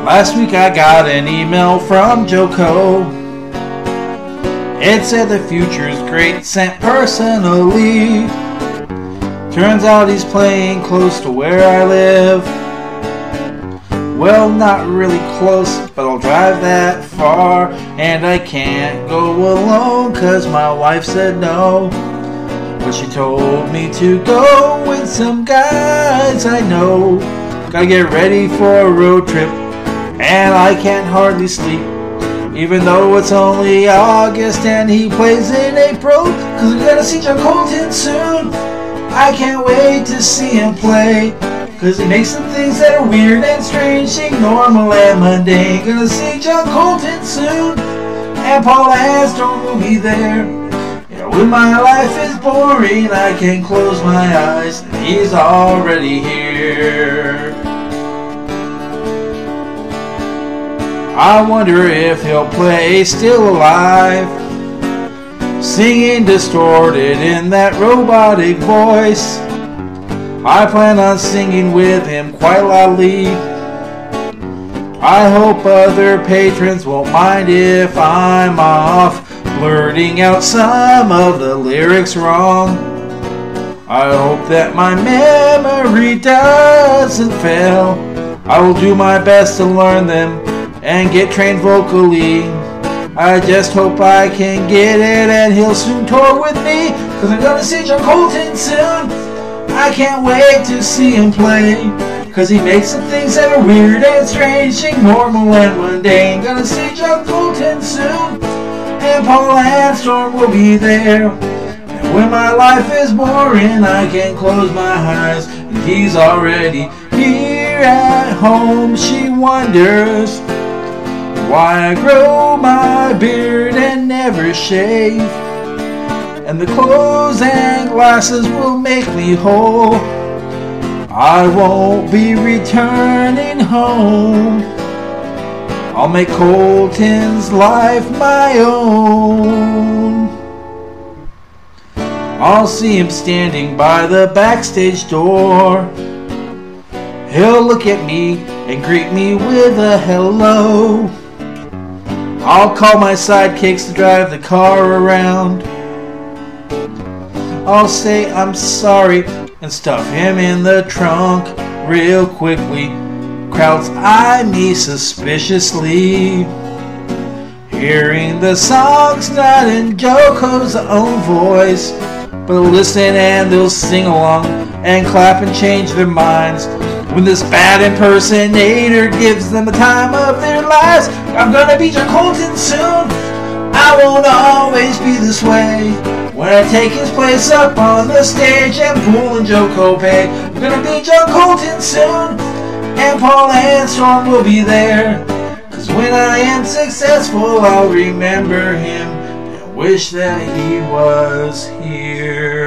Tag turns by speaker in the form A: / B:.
A: Last week I got an email from Joko. It said the future's great, sent personally. Turns out he's playing close to where I live. Well, not really close, but I'll drive that far. And I can't go alone, cause my wife said no. But she told me to go with some guys I know. Gotta get ready for a road trip, and I can't hardly sleep. Even though it's only August and he plays in April, cause we're gonna see John Colton soon. I can't wait to see him play, cause he makes some things that are weird and strange, normal and mundane. Gonna see John Colton soon, and Paul Armstrong will be there. Yeah, when my life is boring, I can close my eyes, and he's already here. I wonder if he'll play Still Alive, singing distorted in that robotic voice. I plan on singing with him quite loudly. I hope other patrons won't mind if I'm off, blurting out some of the lyrics wrong. I hope that my memory doesn't fail. I will do my best to learn them and get trained vocally. I just hope I can get it and he'll soon tour with me, cause I'm gonna see John Colton soon. I can't wait to see him play, cause he makes some things that are weird and strange, normal and mundane. Gonna see John Colton soon, and Paul Armstrong will be there. And when my life is boring, I can close my eyes, and he's already here at home. She wonders why I grow my beard and never shave, and the clothes and glasses will make me whole. I won't be returning home. I'll make Colton's life my own. I'll see him standing by the backstage door. He'll look at me and greet me with a hello. I'll call my sidekicks to drive the car around. I'll say I'm sorry and stuff him in the trunk real quickly. Crowds eye me suspiciously. Hearing the songs not in Joko's own voice, but they'll listen and they'll sing along and clap and change their minds when this bad impersonator gives them the time of their lives. I'm gonna be John Colton soon. I won't always be this way. When I take his place up on the stage and Poole and Joko pay, I'm gonna be John Colton soon, and Paul Armstrong will be there. Cause when I am successful, I'll remember him and wish that he was here.